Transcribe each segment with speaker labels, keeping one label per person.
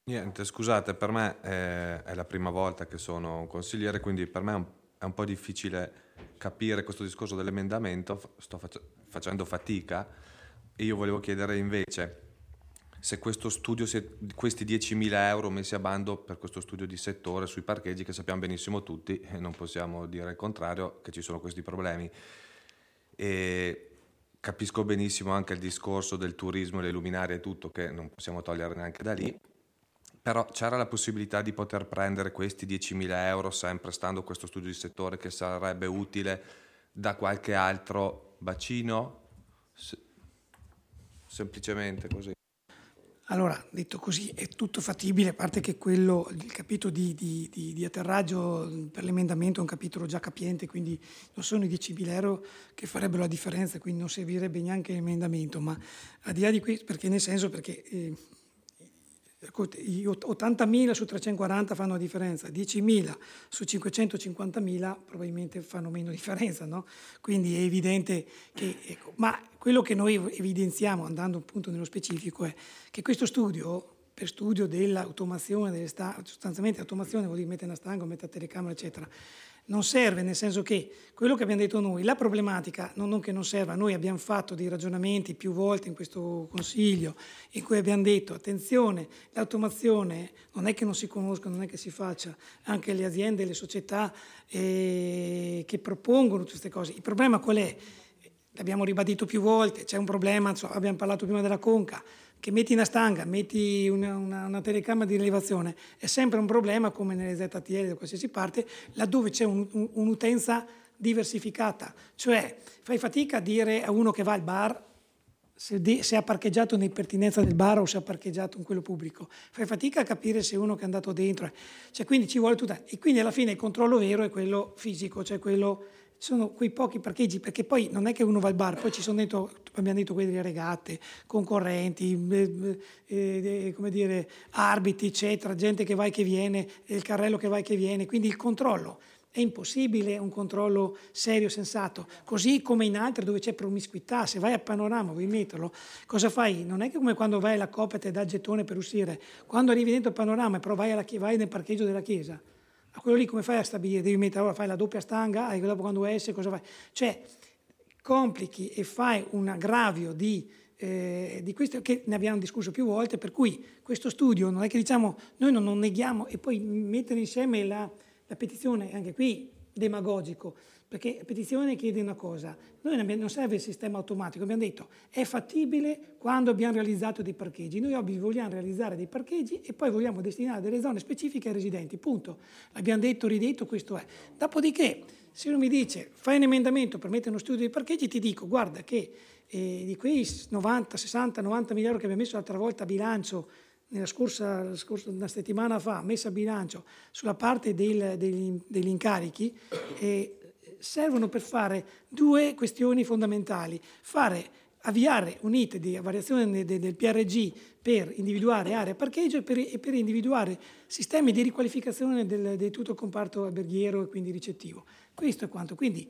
Speaker 1: Niente, scusate, per me è la prima volta che sono un consigliere, quindi per me è un po' difficile capire questo discorso dell'emendamento, facendo fatica e io volevo chiedere invece se questo studio, se questi 10.000 euro messi a bando per questo studio di settore sui parcheggi, che sappiamo benissimo tutti, e non possiamo dire il contrario, che ci sono questi problemi. E capisco benissimo anche il discorso del turismo, le luminarie e tutto, che non possiamo togliere neanche da lì. Però c'era la possibilità di poter prendere questi 10.000 euro, sempre stando a questo studio di settore, che sarebbe utile da qualche altro bacino? Se- Semplicemente così.
Speaker 2: Allora, detto così, è tutto fattibile, a parte che quello, il capitolo di atterraggio per l'emendamento è un capitolo già capiente, quindi non sono i 10.000 euro che farebbero la differenza, quindi non servirebbe neanche l'emendamento, ma al di là di questo, perché nel senso, perché i 80.000 su 340 fanno la differenza, 10.000 su 550.000 probabilmente fanno meno differenza, no? Quindi è evidente che, ecco, ma quello che noi evidenziamo, andando appunto nello specifico, è che questo studio, per studio dell'automazione, sostanzialmente automazione vuol dire mettere una stanga, mettere la telecamera, eccetera, non serve, nel senso che quello che abbiamo detto noi, la problematica, non che non serva, noi abbiamo fatto dei ragionamenti più volte in questo Consiglio in cui abbiamo detto attenzione, l'automazione non è che non si conosca, non è che si faccia, anche le aziende, le società che propongono tutte queste cose. Il problema qual è? L'abbiamo ribadito più volte, c'è un problema, abbiamo parlato prima della conca, che metti una stanga, metti una telecamera di rilevazione, è sempre un problema come nelle ZTL da qualsiasi parte, laddove c'è un'utenza diversificata, cioè fai fatica a dire a uno che va al bar se ha parcheggiato nell'impertinenza del bar o se ha parcheggiato in quello pubblico, fai fatica a capire se uno che è andato dentro, cioè quindi ci vuole tutta, e quindi alla fine il controllo vero è quello fisico, cioè quello sono quei pochi parcheggi, perché poi non è che uno va al bar, poi ci sono dentro, abbiamo detto quelli delle regate, concorrenti, come dire, arbitri, eccetera, gente che va e che viene, il carrello che va e che viene, quindi il controllo è impossibile un controllo serio, sensato, così come in altre dove c'è promiscuità, se vai a Panorama vuoi metterlo, cosa fai? Non è che come quando vai alla Coop e ti dà il gettone per uscire, quando arrivi dentro il Panorama e però vai nel parcheggio della chiesa, a quello lì come fai a stabilire? Devi mettere, allora fai la doppia stanga e dopo quando esce cosa fai? Cioè complichi e fai un aggravio di questo che ne abbiamo discusso più volte, per cui questo studio non è che diciamo, noi non neghiamo e poi mettere insieme la petizione, anche qui demagogico, perché la petizione chiede una cosa, noi non serve il sistema automatico, abbiamo detto è fattibile quando abbiamo realizzato dei parcheggi, noi oggi vogliamo realizzare dei parcheggi e poi vogliamo destinare delle zone specifiche ai residenti, punto, l'abbiamo detto, ridetto, questo è. Dopodiché, se uno mi dice fai un emendamento per mettere uno studio dei parcheggi, ti dico guarda che di quei 90, 60, 90 miliardi che abbiamo messo l'altra volta a bilancio nella scorsa una settimana fa, messa a bilancio sulla parte degli incarichi, servono per fare due questioni fondamentali. Avviare un iter di variazione del PRG per individuare aree a parcheggio e per individuare sistemi di riqualificazione di tutto il comparto alberghiero e quindi ricettivo. Questo è quanto. Quindi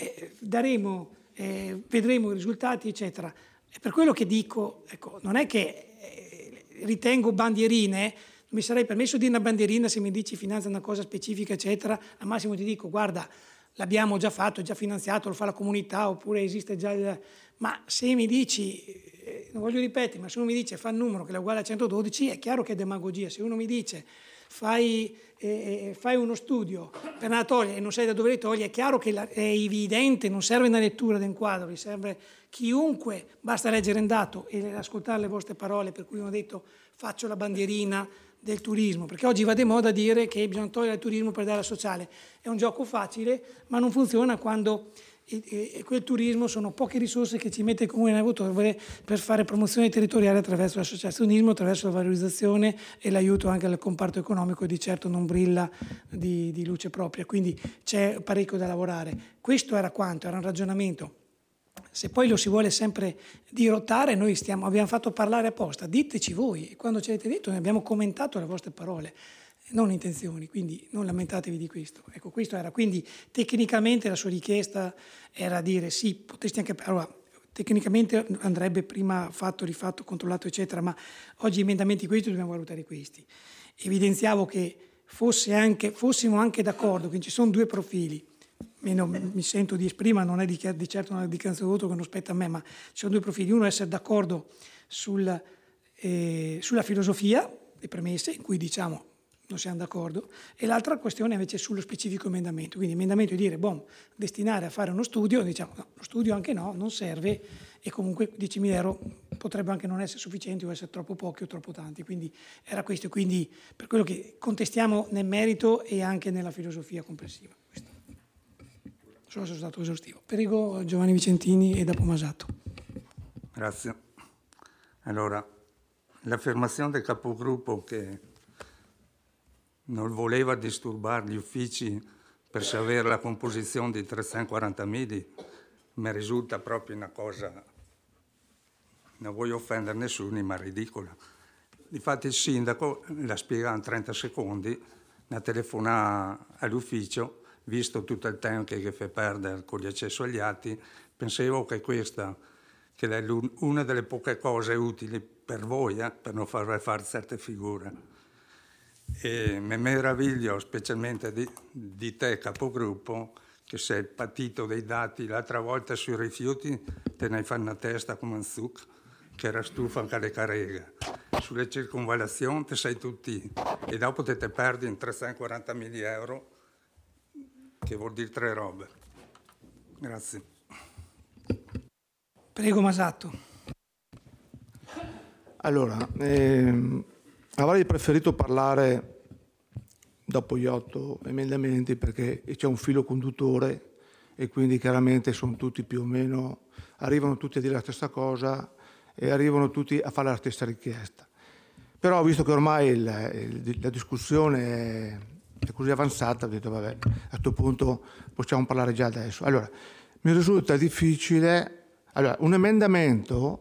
Speaker 2: vedremo i risultati, eccetera. E per quello che dico, ecco, non è che ritengo bandierine, non mi sarei permesso di dire una bandierina se mi dici finanzia una cosa specifica, eccetera, al massimo ti dico, guarda, l'abbiamo già fatto, è già finanziato, lo fa la comunità, oppure esiste già il... Ma se mi dici, non voglio ripetere, ma se uno mi dice fa il numero che è uguale a 112, è chiaro che è demagogia. Se uno mi dice fai uno studio per una toglie e non sai da dove le togli, è chiaro che è evidente, non serve una lettura del quadro, serve chiunque, basta leggere un dato e ascoltare le vostre parole, per cui ho detto faccio la bandierina del turismo, perché oggi va di moda dire che bisogna togliere il turismo per dare al sociale. È un gioco facile, ma non funziona quando quel turismo sono poche risorse che ci mette il Comune nell'autorevole per fare promozione territoriale attraverso l'associazionismo, attraverso la valorizzazione e l'aiuto anche al comparto economico, e di certo non brilla di luce propria, quindi c'è parecchio da lavorare. Questo era quanto, era un ragionamento. Se poi lo si vuole sempre dirottare, noi abbiamo fatto parlare apposta, diteci voi, e quando ci avete detto noi abbiamo commentato le vostre parole, non intenzioni, quindi non lamentatevi di questo. Ecco, questo era, quindi tecnicamente la sua richiesta era dire sì, potresti anche, allora, tecnicamente andrebbe prima fatto, rifatto, controllato, eccetera, ma oggi emendamenti questi dobbiamo valutare questi. Evidenziavo che fossimo anche d'accordo che ci sono due profili, mi sento di esprimere, non è di certo una dichiarazione di voto che non spetta a me, ma ci sono due profili: uno è essere d'accordo sulla filosofia, le premesse, in cui diciamo non siamo d'accordo, e l'altra questione invece è sullo specifico emendamento. Quindi emendamento è dire, destinare a fare uno studio, diciamo no, lo studio anche no, non serve, e comunque 10.000 euro potrebbe anche non essere sufficienti o essere troppo pochi o troppo tanti. Quindi era questo, quindi per quello che contestiamo nel merito e anche nella filosofia complessiva. Questo. Sono stato esaustivo. Prego Giovanni Vicentini e dopo Masato.
Speaker 3: Grazie. Allora, l'affermazione del capogruppo che non voleva disturbare gli uffici per sapere la composizione di 340 mili mi risulta proprio una cosa, non voglio offendere nessuno, ma ridicola. Difatti il sindaco la spiega in 30 secondi, la telefona all'ufficio, visto tutto il tempo che fa perdere con gli accessi agli atti, pensavo che questa, che è una delle poche cose utili per voi, per non farvi fare certe figure. E mi meraviglio specialmente di te, capogruppo, che sei patito dei dati. L'altra volta sui rifiuti te ne hai fatto una testa come un zucco, che era stufa anche le carreghe. Sulle circonvallazioni te sei tutti, e dopo te perdi in 340.000 euro, che vuol dire 3 robe. Grazie.
Speaker 2: Prego Masato.
Speaker 4: Allora, avrei preferito parlare dopo gli 8 emendamenti perché c'è un filo conduttore e quindi chiaramente sono tutti più o meno, arrivano tutti a dire la stessa cosa e arrivano tutti a fare la stessa richiesta. Però visto che ormai la discussione è così avanzata, ho detto vabbè, a questo punto possiamo parlare già adesso. Allora, mi risulta difficile, un emendamento,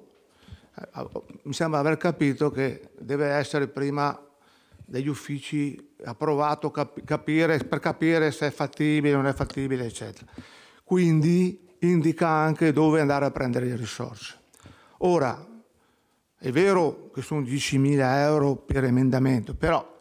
Speaker 4: mi sembra aver capito che deve essere prima dagli uffici approvato per capire se è fattibile o non è fattibile, eccetera. Quindi indica anche dove andare a prendere le risorse. Ora, è vero che sono 10.000 euro per emendamento, però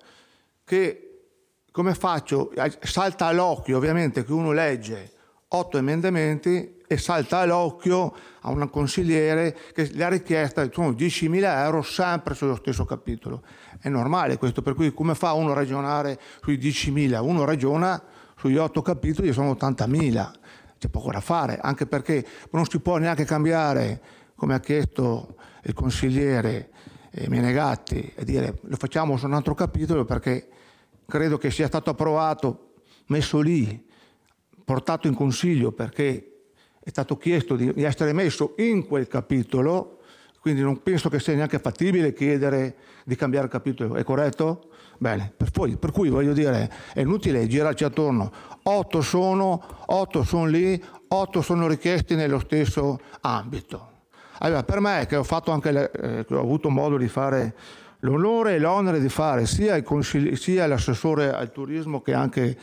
Speaker 4: come faccio? Salta all'occhio ovviamente che uno legge 8 emendamenti e salta all'occhio a un consigliere che la richiesta sono 10.000 euro sempre sullo stesso capitolo. È normale questo, per cui come fa uno a ragionare sui 10.000? Uno ragiona sugli 8 capitoli e sono 80.000. C'è poco da fare, anche perché non si può neanche cambiare, come ha chiesto il consigliere Menegatti, e dire lo facciamo su un altro capitolo, perché credo che sia stato approvato, messo lì, portato in consiglio perché è stato chiesto di essere messo in quel capitolo, quindi non penso che sia neanche fattibile chiedere di cambiare capitolo, è corretto? Bene, per cui voglio dire, è inutile girarci attorno, 8 sono lì, 8 sono richiesti nello stesso ambito. Allora, per me, che ho fatto anche che ho avuto modo di fare l'onore e l'onere di fare sia l'assessore al turismo che anche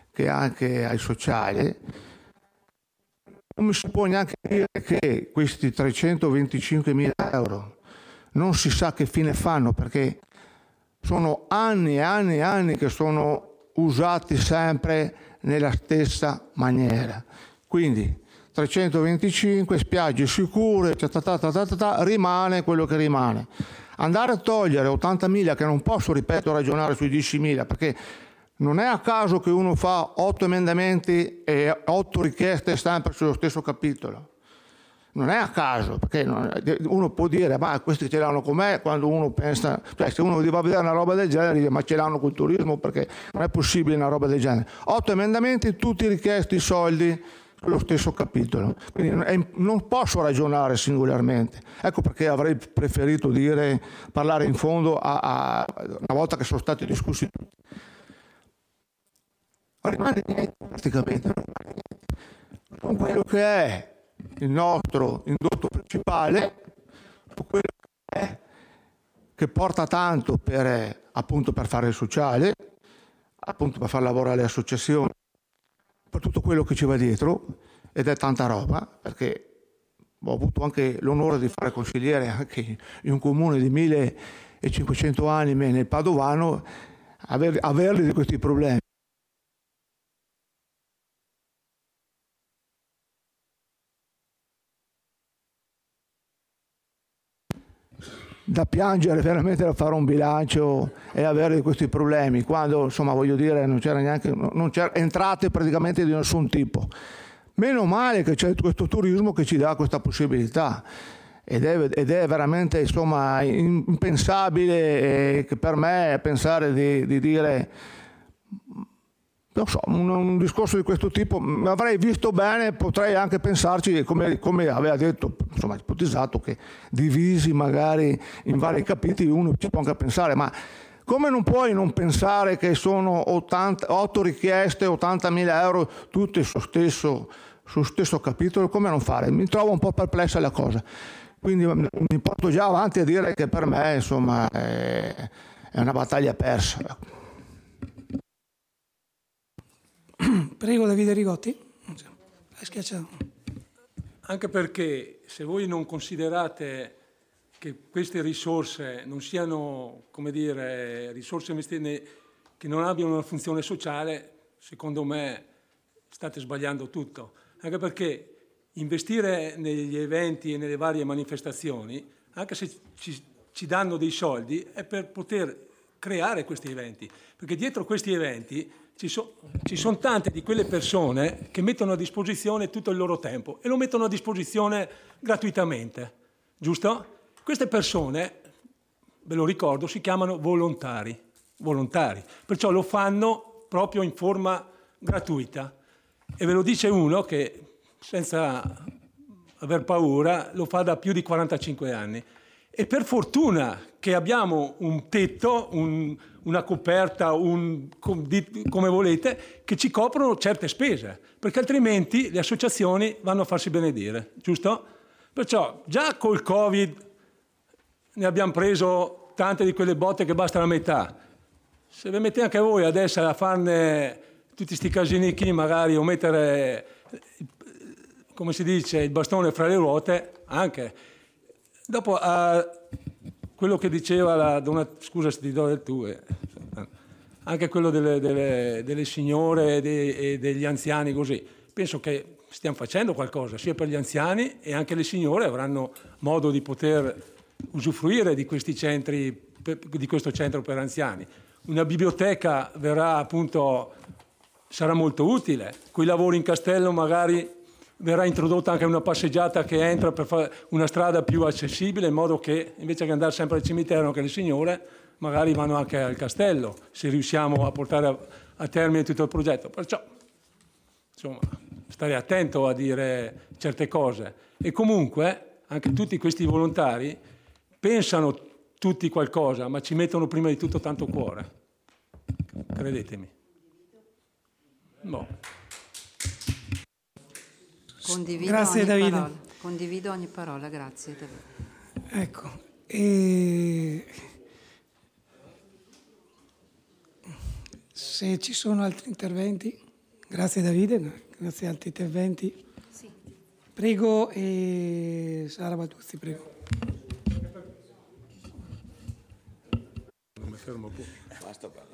Speaker 4: ai sociali, non mi si può neanche dire che questi 325.000 euro non si sa che fine fanno, perché sono anni e anni e anni che sono usati sempre nella stessa maniera. Quindi 325, spiagge sicure, rimane quello che rimane. Andare a togliere 80.000, che non posso, ripeto, ragionare sui 10.000, perché non è a caso che uno fa 8 emendamenti e 8 richieste sempre sullo stesso capitolo. Non è a caso, perché uno può dire, ma questi ce l'hanno con me, quando uno pensa, cioè se uno va a vedere una roba del genere, dice, ma ce l'hanno col turismo, perché non è possibile una roba del genere. 8 emendamenti, tutti richiesti soldi sullo stesso capitolo. Quindi non posso ragionare singolarmente. Ecco perché avrei preferito parlare in fondo una volta che sono stati discussi tutti. Rimane niente, praticamente non rimane niente. Con quello che è il nostro indotto principale, quello che porta tanto appunto per fare il sociale, appunto per far lavorare le associazioni, per tutto quello che ci va dietro, ed è tanta roba, perché ho avuto anche l'onore di fare consigliere anche in un comune di 1500 anime nel Padovano, averli di questi problemi. Da piangere, veramente da fare un bilancio e avere questi problemi, quando insomma voglio dire non c'era entrate praticamente di nessun tipo. Meno male che c'è questo turismo che ci dà questa possibilità ed è veramente insomma impensabile che per me pensare di dire non so, un discorso di questo tipo avrei visto bene, potrei anche pensarci come aveva detto, insomma ipotizzato che divisi magari in vari capitoli uno ci può anche pensare, ma come non puoi non pensare che sono 8 richieste, 80.000 euro tutte sul stesso capitolo, come non fare? Mi trovo un po' perplessa la cosa, quindi mi porto già avanti a dire che per me insomma è una battaglia persa.
Speaker 2: Prego Davide Rigotti. Schiacciato.
Speaker 5: Anche perché se voi non considerate che queste risorse non siano, come dire, risorse che non abbiano una funzione sociale, secondo me state sbagliando tutto. Anche perché investire negli eventi e nelle varie manifestazioni, anche se ci danno dei soldi, è per poter creare questi eventi. Perché dietro questi eventi ci sono tante di quelle persone che mettono a disposizione tutto il loro tempo e lo mettono a disposizione gratuitamente, giusto? Queste persone, ve lo ricordo, si chiamano volontari, perciò lo fanno proprio in forma gratuita. E ve lo dice uno che, senza aver paura, lo fa da più di 45 anni. E per fortuna che abbiamo un tetto, una coperta, come volete, che ci coprono certe spese, perché altrimenti le associazioni vanno a farsi benedire, giusto? Perciò già col Covid ne abbiamo preso tante di quelle botte che basta la metà. Se vi mettete anche voi adesso a farne tutti sti casini qui, magari, o mettere, come si dice, il bastone fra le ruote, anche. Dopo, quello che diceva la donna, scusa se ti do del tu, anche quello delle signore e degli anziani così, penso che stiamo facendo qualcosa, sia per gli anziani e anche le signore avranno modo di poter usufruire di questi centri, di questo centro per anziani. Una biblioteca sarà molto utile, quei lavori in castello magari verrà introdotta anche una passeggiata che entra per fare una strada più accessibile, in modo che invece che andare sempre al cimitero anche le signore magari vanno anche al castello, se riusciamo a portare a termine tutto il progetto. Perciò, insomma, stare attento a dire certe cose. E comunque anche tutti questi volontari pensano tutti qualcosa, ma ci mettono prima di tutto tanto cuore. Credetemi. No.
Speaker 6: Condivido ogni parola, grazie Davide.
Speaker 2: Ecco, se ci sono altri interventi, grazie Davide, grazie, altri interventi.
Speaker 6: Sì.
Speaker 2: Prego, Sara Batuzzi, prego.
Speaker 5: Non mi fermo più.
Speaker 1: Basta parlare.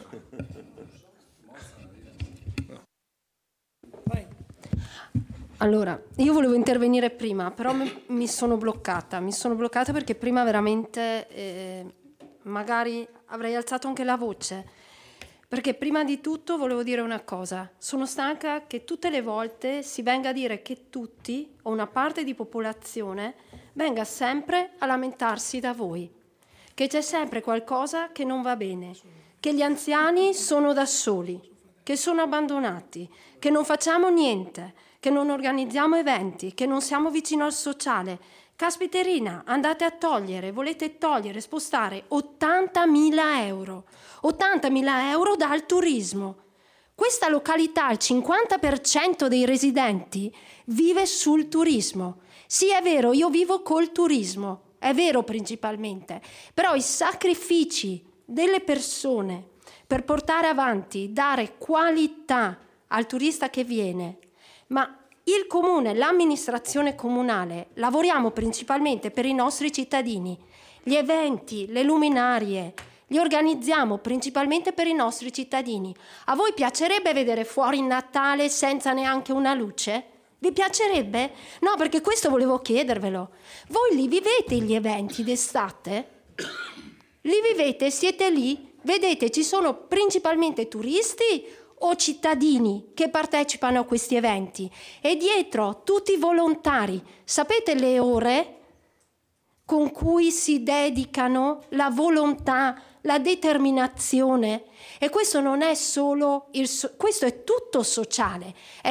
Speaker 2: Vai.
Speaker 7: Allora, io volevo intervenire prima, però mi sono bloccata perché prima veramente magari avrei alzato anche la voce, perché prima di tutto volevo dire una cosa: sono stanca che tutte le volte si venga a dire che tutti o una parte di popolazione venga sempre a lamentarsi da voi, che c'è sempre qualcosa che non va bene, che gli anziani sono da soli, che sono abbandonati, che non facciamo niente, che non organizziamo eventi, che non siamo vicino al sociale. Caspiterina, andate a volete togliere, spostare 80.000 euro. 80.000 euro dal turismo. Questa località, il 50% dei residenti vive sul turismo. Sì, è vero, io vivo col turismo, è vero principalmente, però i sacrifici delle persone per portare avanti, dare qualità al turista che viene, ma Il comune, l'amministrazione comunale, lavoriamo principalmente per i nostri cittadini. Gli eventi, le luminarie, li organizziamo principalmente per i nostri cittadini. A voi piacerebbe vedere fuori il Natale senza neanche una luce? Vi piacerebbe? No, perché questo volevo chiedervelo. Voi li vivete gli eventi d'estate? Li vivete? Siete lì? Vedete, ci sono principalmente turisti o cittadini che partecipano a questi eventi? E dietro tutti volontari. Sapete le ore con cui si dedicano, la volontà, la determinazione? E questo non è solo questo è tutto sociale,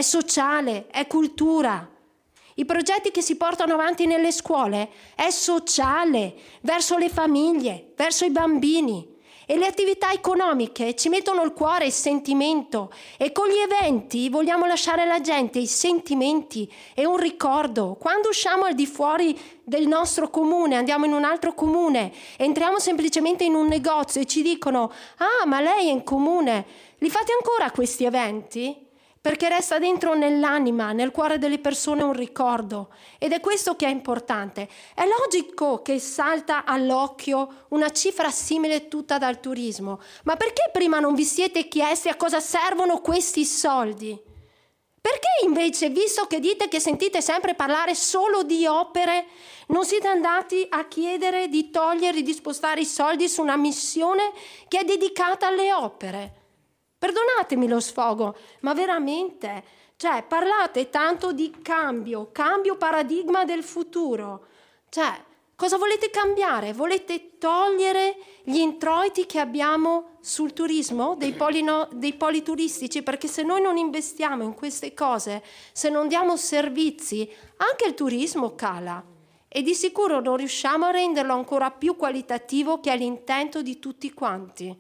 Speaker 7: è cultura. I progetti che si portano avanti nelle scuole è sociale, verso le famiglie, verso i bambini. E le attività economiche ci mettono il cuore, il sentimento, e con gli eventi vogliamo lasciare alla gente i sentimenti e un ricordo. Quando usciamo al di fuori del nostro comune, andiamo in un altro comune, entriamo semplicemente in un negozio e ci dicono: ah, ma lei è in comune, li fate ancora questi eventi? Perché resta dentro nell'anima, nel cuore delle persone un ricordo, ed è questo che è importante. È logico che salta all'occhio una cifra simile tutta dal turismo, ma perché prima non vi siete chiesti a cosa servono questi soldi? Perché invece, visto che dite che sentite sempre parlare solo di opere, non siete andati a chiedere di togliere, di spostare i soldi su una missione che è dedicata alle opere? Perdonatemi lo sfogo, ma veramente, cioè, parlate tanto di cambio paradigma del futuro. Cioè, cosa volete cambiare? Volete togliere gli introiti che abbiamo sul turismo, dei poli turistici? Perché se noi non investiamo in queste cose, se non diamo servizi, anche il turismo cala. E di sicuro non riusciamo a renderlo ancora più qualitativo, che è l'intento di tutti quanti.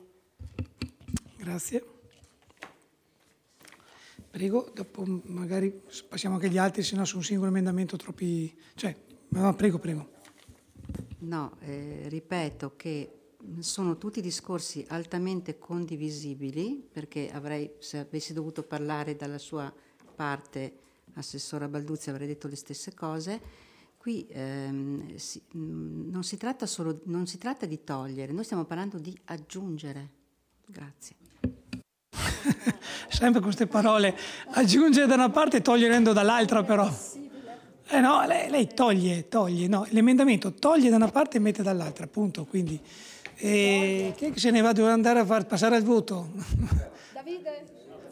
Speaker 2: Grazie. Prego, dopo magari passiamo anche agli altri, se no su un singolo emendamento troppi... prego.
Speaker 6: No, ripeto che sono tutti discorsi altamente condivisibili, perché se avessi dovuto parlare dalla sua parte, Assessora Balduzzi, avrei detto le stesse cose. Qui non si tratta di togliere, noi stiamo parlando di aggiungere. Grazie.
Speaker 2: Sempre con queste parole, aggiungere da una parte e togliendo dall'altra, però. No, lei toglie, no, l'emendamento toglie da una parte e mette dall'altra, appunto, quindi. Chi è che se ne va? Devo andare a far passare al voto.
Speaker 7: Davide?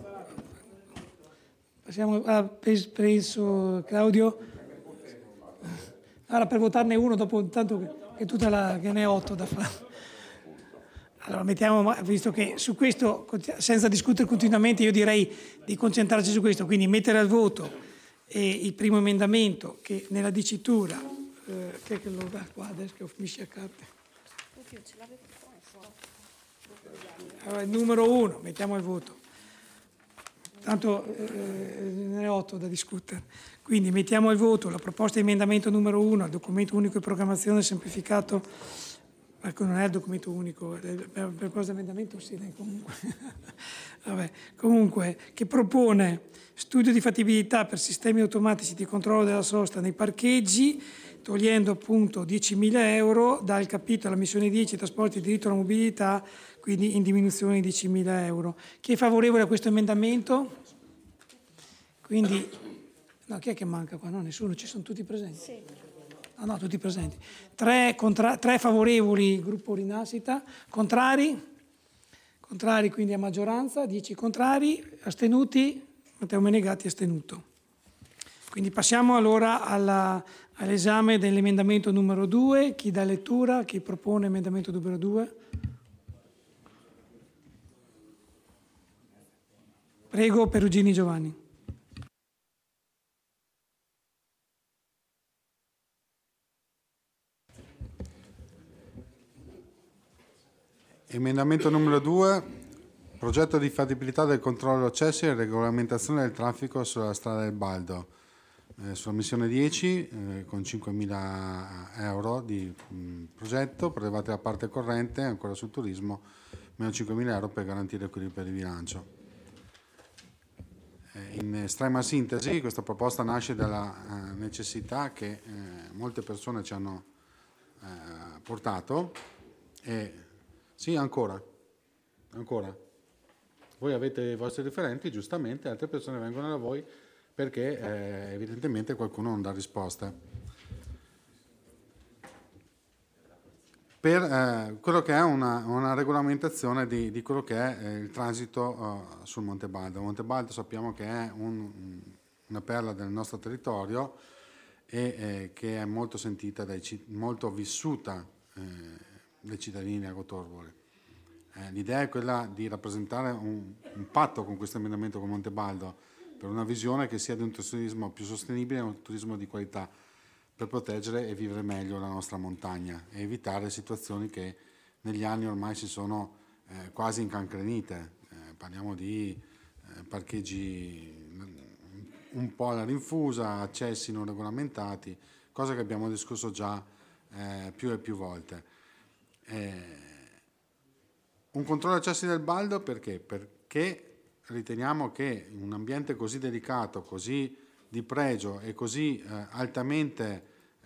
Speaker 2: Passiamo a penso, Claudio. Allora, per votarne uno, dopo tanto che che ne è 8 da fare. Allora, visto che su questo, senza discutere continuamente, io direi di concentrarci su questo, quindi mettere al voto il primo emendamento che nella dicitura, che lo dà qua adesso che ho finito a carte. Allora, il numero 1, mettiamo al voto. Tanto ne ho 8 da discutere. Quindi mettiamo al voto la proposta di emendamento numero 1 al documento unico di programmazione semplificato. Ecco, non è il documento unico, per proposta di emendamento sì, comunque. Comunque, che propone studio di fattibilità per sistemi automatici di controllo della sosta nei parcheggi, togliendo appunto 10.000 euro dal capitolo missione 10 trasporti e diritto alla mobilità, quindi in diminuzione di 10.000 euro. Chi è favorevole a questo emendamento? Quindi, no, chi è che manca qua? No, nessuno, ci sono tutti presenti? Sì. No, tutti presenti. 3 favorevoli, gruppo Rinascita, contrari, quindi a maggioranza, 10 contrari, astenuti, Matteo Menegatti astenuto. Quindi passiamo allora all'esame dell'emendamento numero 2, chi dà lettura, chi propone emendamento numero 2. Prego, Perugini Giovanni.
Speaker 8: Emendamento numero 2, progetto di fattibilità del controllo accessi e regolamentazione del traffico sulla strada del Baldo, sulla missione 10 con 5.000 euro di progetto, prelevate la parte corrente, ancora sul turismo, meno 5.000 euro per garantire equilibrio di bilancio. In estrema sintesi, questa proposta nasce dalla necessità che molte persone ci hanno portato. Sì, ancora. Voi avete i vostri referenti, giustamente, altre persone vengono da voi perché evidentemente qualcuno non dà risposte. Per quello che è una regolamentazione di quello che è il transito sul Monte Baldo. Monte Baldo sappiamo che è una perla del nostro territorio e che è molto sentita, molto vissuta dai cittadini di Agotorbole. L'idea è quella di rappresentare un patto con questo emendamento con Monte Baldo per una visione che sia di un turismo più sostenibile e un turismo di qualità, per proteggere e vivere meglio la nostra montagna e evitare situazioni che negli anni ormai si sono quasi incancrenite. Parliamo di parcheggi un po' alla rinfusa, accessi non regolamentati, cosa che abbiamo discusso già più e più volte. Un controllo accessi del Baldo perché? Perché riteniamo che in un ambiente così delicato, così di pregio e così altamente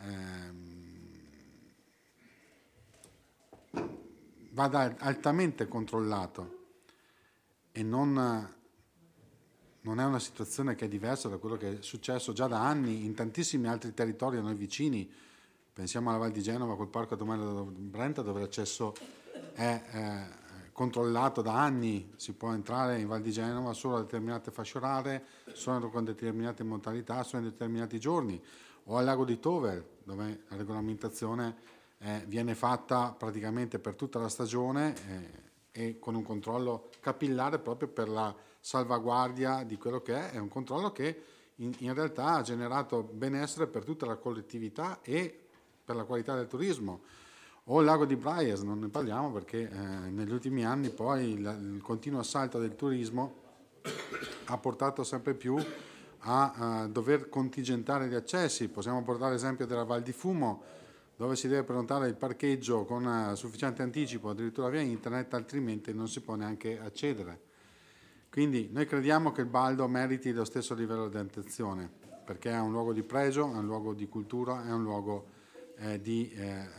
Speaker 8: vada altamente controllato e non è una situazione che è diversa da quello che è successo già da anni in tantissimi altri territori a noi vicini. Pensiamo alla Val di Genova col Parco Atomico Brenta, dove l'accesso è controllato da anni. Si può entrare in Val di Genova solo a determinate fasce orarie, solo con determinate modalità, solo in determinati giorni, o al lago di Tover, dove la regolamentazione viene fatta praticamente per tutta la stagione e con un controllo capillare proprio per la salvaguardia di quello che è un controllo che in realtà ha generato benessere per tutta la collettività e per la qualità del turismo. O il lago di Braies, non ne parliamo perché negli ultimi anni poi il continuo assalto del turismo ha portato sempre più a dover contingentare gli accessi. Possiamo portare l'esempio della Val di Fumo, dove si deve prenotare il parcheggio con sufficiente anticipo, addirittura via internet, altrimenti non si può neanche accedere. Quindi noi crediamo che il Baldo meriti lo stesso livello di attenzione, perché è un luogo di pregio, è un luogo di cultura, è un luogo di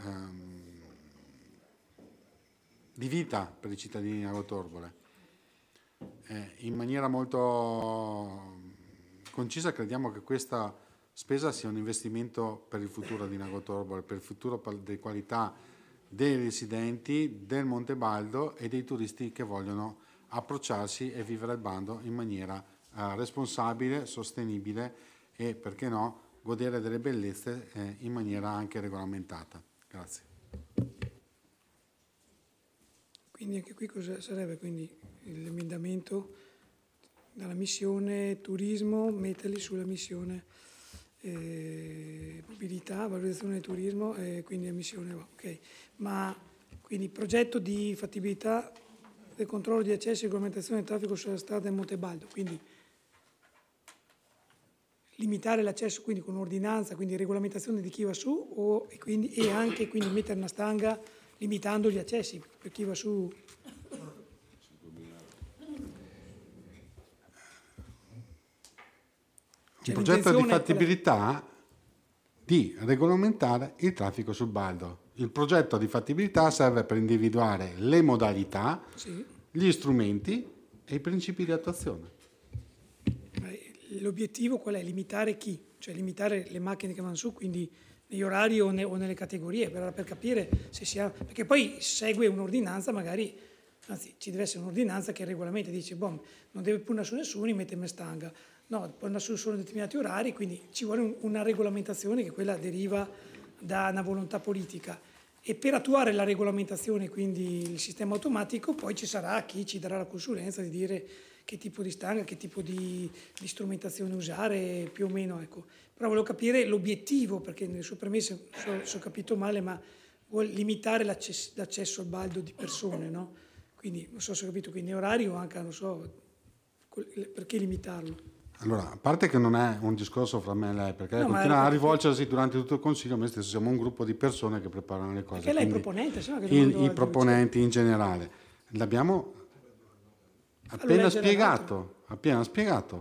Speaker 8: vita per i cittadini di Agotorbole. In maniera molto concisa crediamo che questa spesa sia un investimento per il futuro di Agotorbole, per il futuro di qualità dei residenti del Monte Baldo e dei turisti che vogliono approcciarsi e vivere il bando in maniera responsabile, sostenibile e, perché no, godere delle bellezze in maniera anche regolamentata. Grazie.
Speaker 2: Quindi anche qui cosa sarebbe? Quindi l'emendamento dalla missione turismo, metterli sulla missione mobilità, valorizzazione del turismo e quindi la missione, ok. Ma quindi progetto di fattibilità del controllo di accesso e regolamentazione del traffico sulla strada del Monte Baldo, quindi limitare l'accesso quindi con ordinanza, quindi regolamentazione di chi va su e anche quindi mettere una stanga limitando gli accessi per chi va su.
Speaker 8: Un progetto di fattibilità di regolamentare il traffico sul Baldo. Il progetto di fattibilità serve per individuare le modalità, sì, gli strumenti e i principi di attuazione.
Speaker 2: L'obiettivo qual è? Limitare chi? Cioè limitare le macchine che vanno su, quindi negli orari o nelle categorie, per capire se si ha... Perché poi segue un'ordinanza magari, anzi ci deve essere un'ordinanza che regolamenta, dice non deve puntare su nessuno, mette me stanga. No, può andare su solo in determinati orari, quindi ci vuole una regolamentazione che quella deriva da una volontà politica. E per attuare la regolamentazione, quindi il sistema automatico, poi ci sarà chi ci darà la consulenza di dire che tipo di stanga, che tipo di strumentazione usare, più o meno, ecco. Però volevo capire l'obiettivo, perché nelle sue premesse, se ho capito male, ma vuole limitare l'accesso al Baldo di persone, no? Quindi, non so se ho capito, quindi orari o anche, non so, perché limitarlo?
Speaker 8: Allora, a parte che non è un discorso fra me e lei, perché lei continua a rivolgersi durante tutto il Consiglio, noi stesso siamo un gruppo di persone che preparano le cose.
Speaker 2: Perché lei è proponente, se no che
Speaker 8: i proponenti in generale. L'abbiamo appena spiegato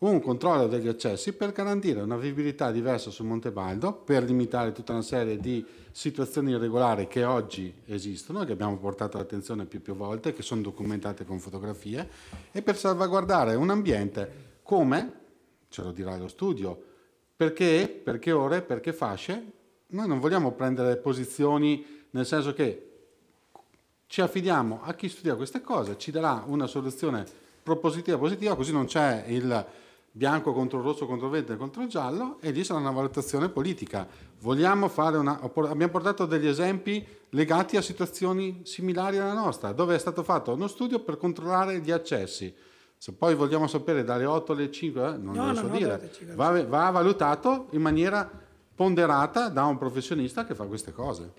Speaker 8: un controllo degli accessi per garantire una vivibilità diversa sul Monte Baldo, per limitare tutta una serie di situazioni irregolari che oggi esistono e che abbiamo portato all'attenzione più volte, che sono documentate con fotografie, e per salvaguardare un ambiente come, ce lo dirà lo studio, perché, per che ore, per che fasce. Noi non vogliamo prendere posizioni, nel senso che ci affidiamo a chi studia queste cose, ci darà una soluzione propositiva, positiva, così non c'è il bianco contro il rosso, contro il verde, contro il giallo, e lì sarà una valutazione politica. Vogliamo fare abbiamo portato degli esempi legati a situazioni similari alla nostra, dove è stato fatto uno studio per controllare gli accessi. Se poi vogliamo sapere dalle 8 alle 5, non lo so dire, va valutato in maniera ponderata da un professionista che fa queste cose.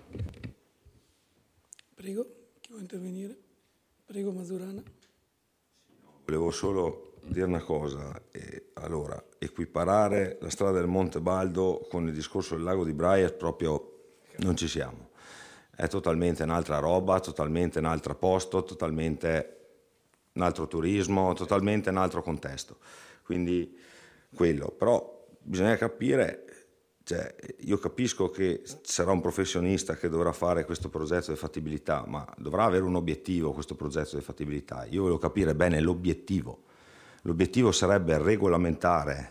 Speaker 2: Prego, chi vuole intervenire? Prego, Masurana.
Speaker 9: Volevo solo dire una cosa, allora, equiparare la strada del Monte Baldo con il discorso del lago di Braies proprio non ci siamo. È totalmente un'altra roba, totalmente un altro posto, totalmente un altro turismo, totalmente un altro contesto. Quindi quello, però bisogna capire, cioè, io capisco che sarà un professionista che dovrà fare questo progetto di fattibilità, ma dovrà avere un obiettivo questo progetto di fattibilità. Io voglio capire bene l'obiettivo. L'obiettivo sarebbe regolamentare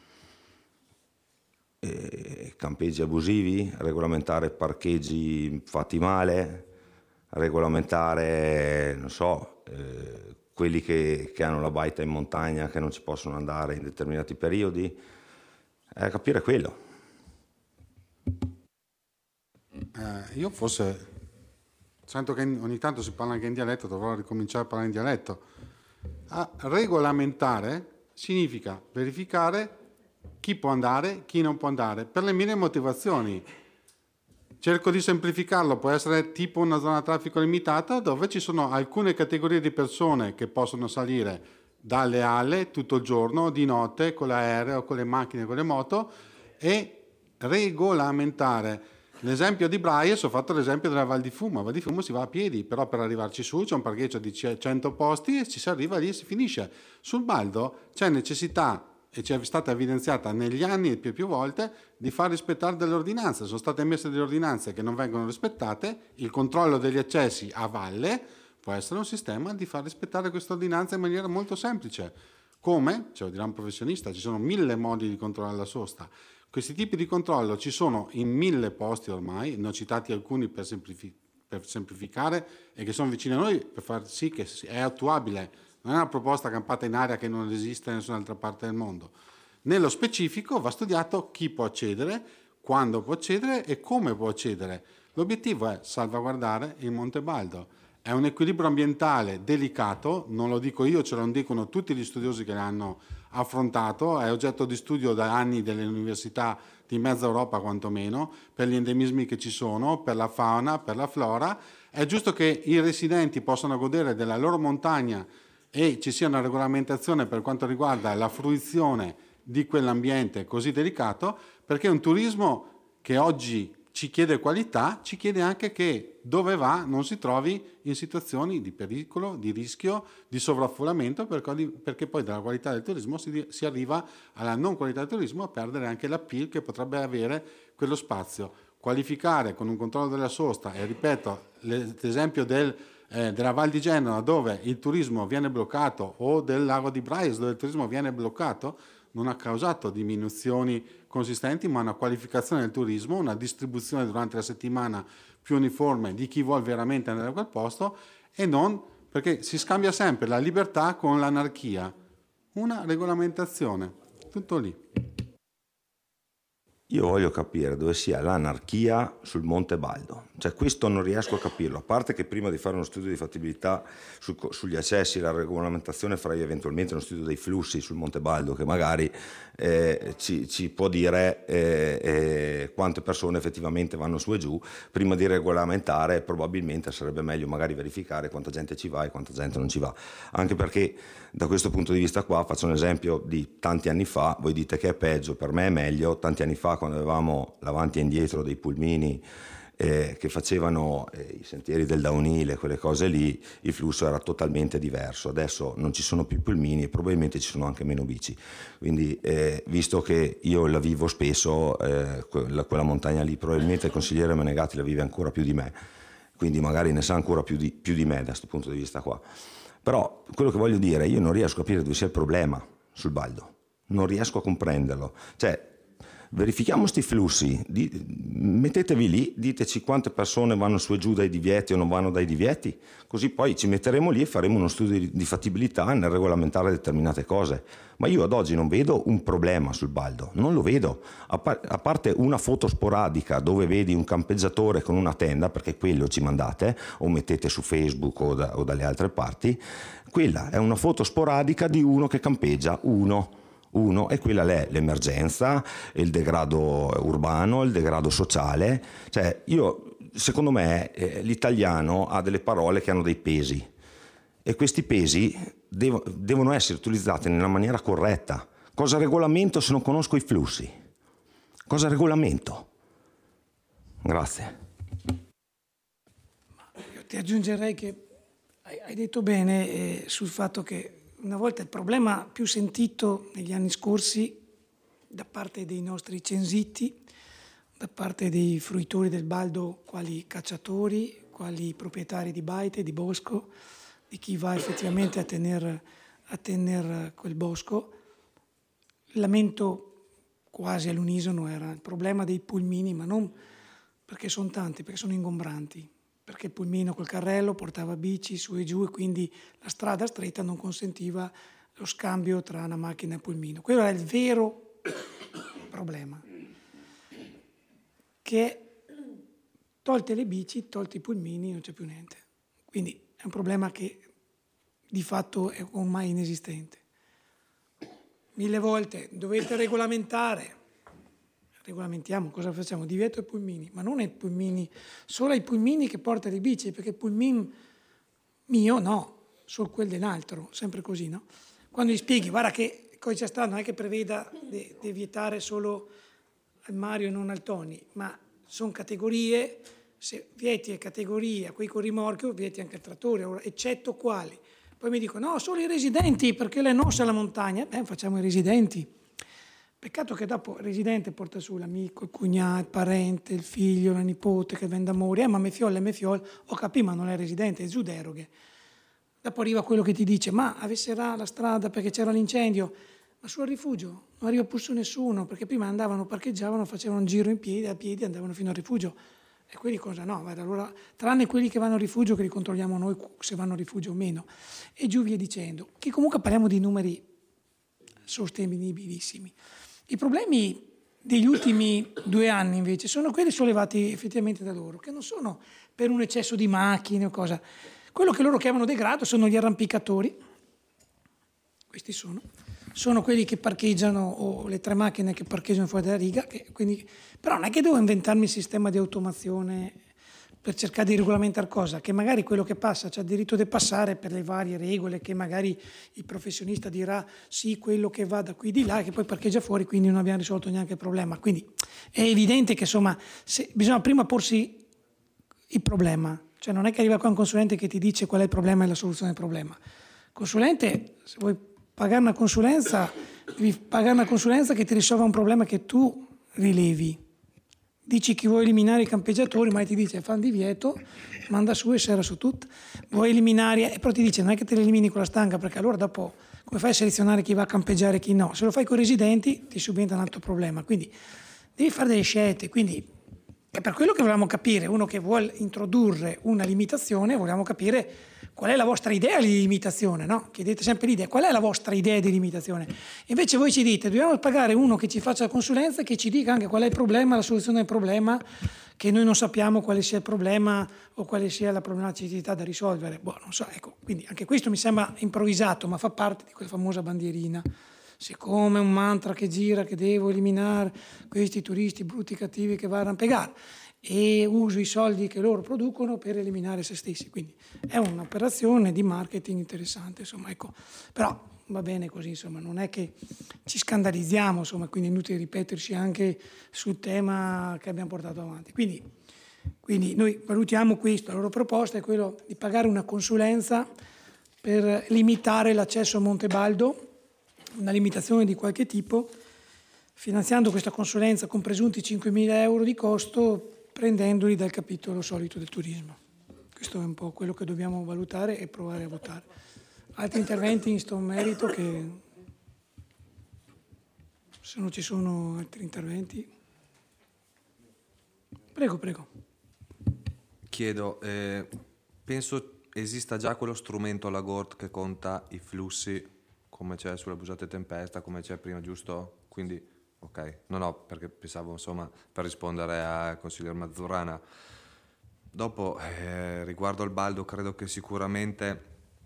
Speaker 9: campeggi abusivi, regolamentare parcheggi fatti male, regolamentare, non so, quelli che hanno la baita in montagna, che non ci possono andare in determinati periodi. Capire quello.
Speaker 8: Io forse sento che ogni tanto si parla anche in dialetto, dovrò ricominciare a parlare in dialetto. Regolamentare significa verificare chi può andare, chi non può andare, per le mille motivazioni. Cerco di semplificarlo, può essere tipo una zona a traffico limitata dove ci sono alcune categorie di persone che possono salire dalle alle tutto il giorno, di notte, con l'aereo, con le macchine, con le moto, e regolamentare. L'esempio di Braies, ho fatto l'esempio della Val di Fumo. A Val di Fumo si va a piedi, però per arrivarci su c'è un parcheggio di 100 posti e ci si arriva lì e si finisce. Sul Baldo c'è necessità, e ci è stata evidenziata negli anni e più volte, di far rispettare delle ordinanze. Sono state emesse delle ordinanze che non vengono rispettate, il controllo degli accessi a valle può essere un sistema di far rispettare queste ordinanze in maniera molto semplice. Come? Ce lo dirà un professionista, ci sono 1000 modi di controllare la sosta. Questi tipi di controllo ci sono in 1000 posti ormai, ne ho citati alcuni per semplificare e che sono vicini a noi per far sì che è attuabile. Non è una proposta campata in aria che non esiste in nessun'altra parte del mondo. Nello specifico va studiato chi può accedere, quando può accedere e come può accedere. L'obiettivo è salvaguardare il Monte Baldo. È un equilibrio ambientale delicato, non lo dico io, ce lo dicono tutti gli studiosi che l'hanno affrontato, è oggetto di studio da anni delle università di mezza Europa quantomeno, per gli endemismi che ci sono, per la fauna, per la flora. È giusto che i residenti possano godere della loro montagna e ci sia una regolamentazione per quanto riguarda la fruizione di quell'ambiente così delicato, perché un turismo che oggi ci chiede qualità, ci chiede anche che dove va non si trovi in situazioni di pericolo, di rischio, di sovraffollamento, perché poi dalla qualità del turismo si arriva alla non qualità del turismo, a perdere anche l'appeal che potrebbe avere quello spazio. Qualificare con un controllo della sosta, e ripeto, l'esempio della Val di Genova dove il turismo viene bloccato, o del lago di Braies dove il turismo viene bloccato, non ha causato diminuzioni consistenti, ma una qualificazione del turismo, una distribuzione durante la settimana più uniforme di chi vuole veramente andare a quel posto, e non perché si scambia sempre la libertà con l'anarchia. Una regolamentazione, tutto lì.
Speaker 9: Io voglio capire dove sia l'anarchia sul Monte Baldo, cioè questo non riesco a capirlo, a parte che prima di fare uno studio di fattibilità sugli accessi, la regolamentazione, farei eventualmente uno studio dei flussi sul Monte Baldo che magari ci può dire quante persone effettivamente vanno su e giù. Prima di regolamentare probabilmente sarebbe meglio magari verificare quanta gente ci va e quanta gente non ci va, anche perché da questo punto di vista qua faccio un esempio di tanti anni fa. Voi dite che è peggio, per me è meglio. Tanti anni fa, quando avevamo l'avanti e indietro dei pulmini che facevano i sentieri del downhill, quelle cose lì, il flusso era totalmente diverso. Adesso non ci sono più pulmini e probabilmente ci sono anche meno bici, quindi visto che io la vivo spesso, quella montagna lì, probabilmente il consigliere Menegatti la vive ancora più di me, quindi magari ne sa ancora più di me da questo punto di vista qua. Però quello che voglio dire, io non riesco a capire dove sia il problema sul Baldo, non riesco a comprenderlo. Cioè, verifichiamo sti flussi, mettetevi lì, diteci quante persone vanno su e giù dai divieti o non vanno dai divieti, così poi ci metteremo lì e faremo uno studio di fattibilità nel regolamentare determinate cose. Ma io ad oggi non vedo un problema sul Baldo, non lo vedo, a parte una foto sporadica dove vedi un campeggiatore con una tenda, perché quello ci mandate o mettete su Facebook o dalle altre parti. Quella è una foto sporadica di uno che campeggia, uno, e quella è l'emergenza, il degrado urbano, il degrado sociale. Cioè, secondo me l'italiano ha delle parole che hanno dei pesi e questi pesi devono essere utilizzati nella maniera corretta. Cosa regolamento se non conosco i flussi? Cosa regolamento? Grazie.
Speaker 2: Io ti aggiungerei che hai detto bene sul fatto che una volta il problema più sentito negli anni scorsi da parte dei nostri censiti, da parte dei fruitori del Baldo quali cacciatori, quali proprietari di baite, di bosco, di chi va effettivamente a tener quel bosco, il lamento quasi all'unisono era il problema dei pulmini, ma non perché sono tanti, perché sono ingombranti. Perché il pulmino col carrello portava bici su e giù e quindi la strada stretta non consentiva lo scambio tra una macchina e un pulmino. Quello era il vero problema, che tolte le bici, tolti i pulmini, non c'è più niente. Quindi è un problema che di fatto è ormai inesistente. 1000 volte dovete regolamentare. Regolamentiamo, cosa facciamo? Divieto ai pulmini, ma non ai pulmini, solo ai pulmini che porta le bici, perché il pulmin mio no, solo quel dell'altro, sempre così, no? Quando gli spieghi, guarda che codice strano non è che preveda di vietare solo al Mario e non al Tony, ma sono categorie, se vieti a categoria, quei con rimorchio, vieti anche al trattore, eccetto quali. Poi mi dicono, no, solo i residenti, perché lei non sa la montagna. Facciamo i residenti. Peccato che dopo il residente porta su l'amico, il cugnato, il parente, il figlio, la nipote che vende amore, ma me fiol, ho capito, ma non è residente, è giù deroghe. Dopo arriva quello che ti dice, ma avesserà la strada perché c'era l'incendio, ma sul rifugio non arriva più su nessuno, perché prima andavano, parcheggiavano, facevano un giro in piedi, a piedi andavano fino al rifugio. E quelli cosa? No, guarda, allora, tranne quelli che vanno al rifugio, che li controlliamo noi se vanno al rifugio o meno, e giù via dicendo, che comunque parliamo di numeri sostenibilissimi. I problemi degli ultimi 2 anni invece sono quelli sollevati effettivamente da loro, che non sono per un eccesso di macchine o cosa. Quello che loro chiamano degrado sono gli arrampicatori, questi sono quelli che parcheggiano o le 3 macchine che parcheggiano fuori dalla riga, però non è che devo inventarmi il sistema di automazione per cercare di regolamentare cosa, che magari quello che passa c'ha il diritto di passare per le varie regole, che magari il professionista dirà sì, quello che va da qui di là, che poi parcheggia fuori, quindi non abbiamo risolto neanche il problema. Quindi è evidente che insomma bisogna prima porsi il problema, cioè non è che arriva qua un consulente che ti dice qual è il problema e la soluzione del problema. Consulente, se vuoi pagare una consulenza, devi pagare una consulenza che ti risolva un problema che tu rilevi. Dici che vuoi eliminare i campeggiatori, ma ti dice fa un divieto, manda su e serra su tutto. Vuoi eliminare, però ti dice non è che te li elimini con la stanga, perché allora dopo come fai a selezionare chi va a campeggiare e chi no? Se lo fai con i residenti ti subentra un altro problema, quindi devi fare delle scelte. Quindi è per quello che volevamo capire, uno che vuole introdurre una limitazione, volevamo capire qual è la vostra idea di limitazione, no? Chiedete sempre l'idea, qual è la vostra idea di limitazione? Invece voi ci dite, dobbiamo pagare uno che ci faccia la consulenza e che ci dica anche qual è il problema, la soluzione del problema, che noi non sappiamo quale sia il problema o quale sia la problematicità da risolvere. Non so, ecco, quindi anche questo mi sembra improvvisato, ma fa parte di quella famosa bandierina. Siccome è un mantra che gira, che devo eliminare questi turisti brutti, cattivi che vanno a arrampicare, e uso i soldi che loro producono per eliminare se stessi. Quindi è un'operazione di marketing interessante, insomma, ecco. Però va bene così, insomma, non è che ci scandalizziamo, insomma, quindi è inutile ripeterci anche sul tema che abbiamo portato avanti. Quindi Quindi noi valutiamo questo, la loro proposta è quello di pagare una consulenza per limitare l'accesso a Montebaldo, una limitazione di qualche tipo, finanziando questa consulenza con presunti 5.000 euro di costo, prendendoli dal capitolo solito del turismo. Questo è un po' quello che dobbiamo valutare e provare a votare. Altri interventi in sto merito? Che se non ci sono altri interventi. Prego.
Speaker 1: Chiedo, penso esista già quello strumento alla GORT che conta i flussi, come c'è sulla Busate Tempesta, come c'è prima, giusto? Quindi, ok, no, perché pensavo, insomma, per rispondere al consigliere Mazzurana. Dopo, riguardo al Baldo, credo che sicuramente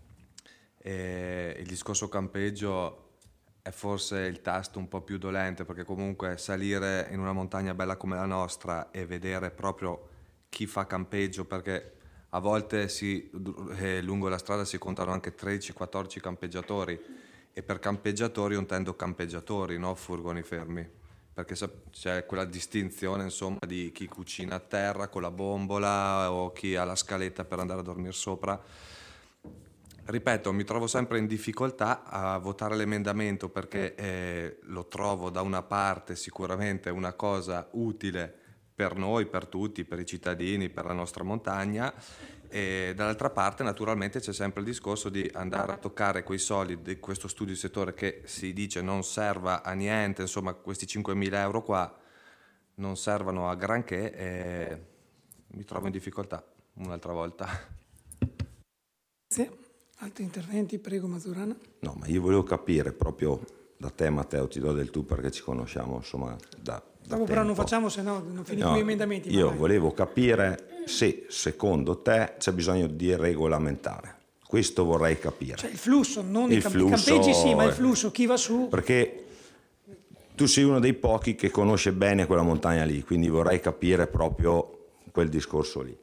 Speaker 1: il discorso campeggio è forse il tasto un po' più dolente, perché comunque salire in una montagna bella come la nostra e vedere proprio chi fa campeggio, perché a volte lungo la strada si contano anche 13-14 campeggiatori, e per campeggiatori io intendo campeggiatori, no furgoni fermi, perché c'è quella distinzione, insomma, di chi cucina a terra con la bombola o chi ha la scaletta per andare a dormire sopra. Ripeto, mi trovo sempre in difficoltà a votare l'emendamento, perché lo trovo da una parte sicuramente una cosa utile per noi, per tutti, per i cittadini, per la nostra montagna, e dall'altra parte naturalmente c'è sempre il discorso di andare a toccare quei soldi di questo studio di settore che si dice non serva a niente, insomma questi 5.000 euro qua non servono a granché, e mi trovo in difficoltà un'altra volta.
Speaker 2: Sì. Altri interventi? Prego, Mazzurana.
Speaker 9: No, ma io volevo capire proprio da te, Matteo, ti do del tu perché ci conosciamo, insomma, da
Speaker 2: Dopo però non facciamo, se no non finiscono gli emendamenti.
Speaker 9: Io volevo capire se secondo te c'è bisogno di regolamentare. Questo vorrei capire.
Speaker 2: Cioè il flusso, non i campeggi sì, ma il flusso, chi va su.
Speaker 9: Perché tu sei uno dei pochi che conosce bene quella montagna lì, quindi vorrei capire proprio quel discorso lì.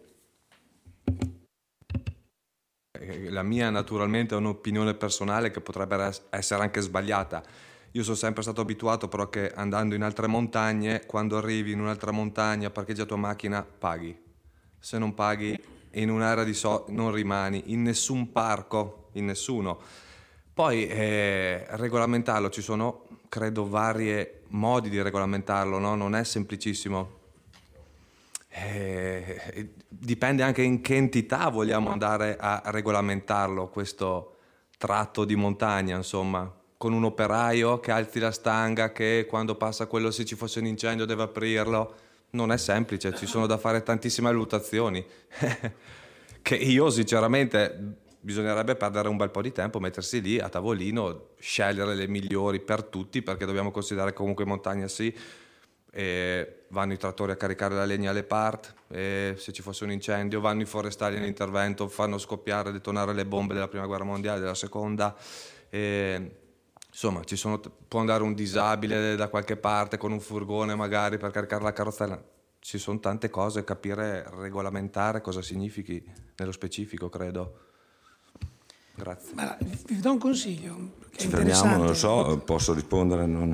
Speaker 1: La mia naturalmente è un'opinione personale che potrebbe essere anche sbagliata. Io sono sempre stato abituato però che andando in altre montagne, quando arrivi in un'altra montagna, parcheggia tua macchina, paghi. Se non paghi, in un'area non rimani, in nessun parco, in nessuno. Poi regolamentarlo, ci sono credo vari modi di regolamentarlo, no? Non è semplicissimo. Dipende anche in che entità vogliamo andare a regolamentarlo questo tratto di montagna, insomma, con un operaio che alzi la stanga, che quando passa quello, se ci fosse un incendio deve aprirlo. Non è semplice, ci sono da fare tantissime valutazioni che io sinceramente bisognerebbe perdere un bel po' di tempo, mettersi lì a tavolino, scegliere le migliori per tutti, perché dobbiamo considerare comunque in montagna sì, vanno i trattori a caricare la legna alle part, se ci fosse un incendio vanno i forestali all'intervento, fanno scoppiare, detonare le bombe della prima guerra mondiale, della seconda, insomma può andare un disabile da qualche parte con un furgone magari per caricare la carrozzella. Ci sono tante cose, capire, regolamentare cosa significhi nello specifico, credo. Grazie.
Speaker 2: Ma vi do un consiglio.
Speaker 9: Ci fermiamo, non lo so, posso rispondere? No,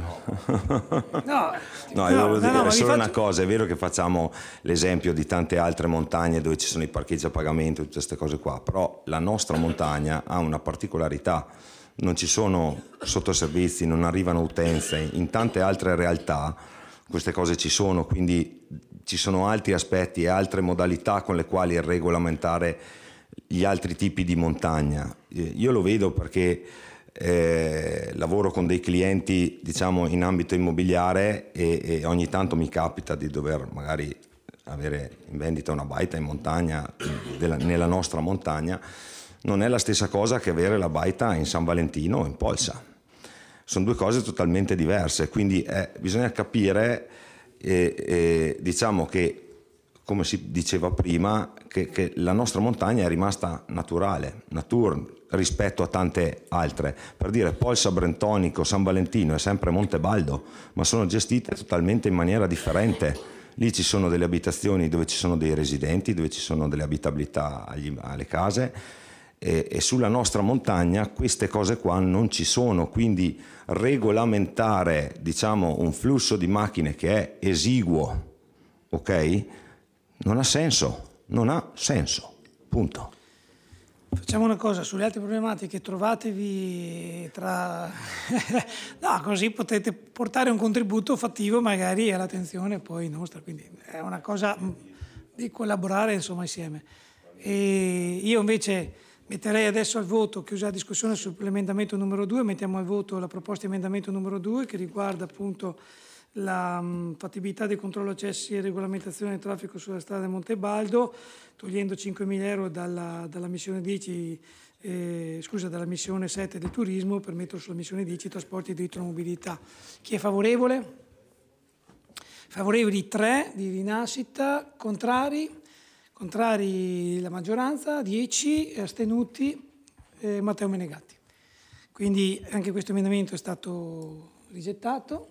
Speaker 9: io volevo dire solo una cosa, è vero che facciamo l'esempio di tante altre montagne dove ci sono i parcheggi a pagamento, tutte queste cose qua, però la nostra montagna ha una particolarità, non ci sono sottoservizi, non arrivano utenze, in tante altre realtà queste cose ci sono, quindi ci sono altri aspetti e altre modalità con le quali regolamentare gli altri tipi di montagna. Io lo vedo perché lavoro con dei clienti, diciamo, in ambito immobiliare e ogni tanto mi capita di dover magari avere in vendita una baita in montagna, nella nostra montagna. Non è la stessa cosa che avere la baita in San Valentino o in Polsa. Sono due cose totalmente diverse, quindi bisogna capire, diciamo che, come si diceva prima, che la nostra montagna è rimasta naturale, rispetto a tante altre. Per dire, Polsa, Brentonico, San Valentino è sempre Montebaldo, ma sono gestite totalmente in maniera differente. Lì ci sono delle abitazioni dove ci sono dei residenti, dove ci sono delle abitabilità alle case, e sulla nostra montagna queste cose qua non ci sono, quindi regolamentare, diciamo, un flusso di macchine che è esiguo, ok? Non ha senso, punto.
Speaker 2: Facciamo una cosa, sulle altre problematiche trovatevi tra... no, così potete portare un contributo fattivo magari all'attenzione poi nostra, quindi è una cosa di collaborare insomma insieme. E io invece metterei adesso al voto, chiusa la discussione sull'emendamento numero 2, mettiamo al voto la proposta di emendamento numero 2 che riguarda appunto la fattibilità del controllo accessi e regolamentazione del traffico sulla strada del Montebaldo, togliendo 5.000 euro dalla missione 10, dalla missione 7 del turismo per metterlo sulla missione 10 trasporti e diritto alla mobilità. Chi è favorevole? Favorevoli 3 di Rinascita, contrari la maggioranza, 10 astenuti, Matteo Menegatti. Quindi anche questo emendamento è stato rigettato.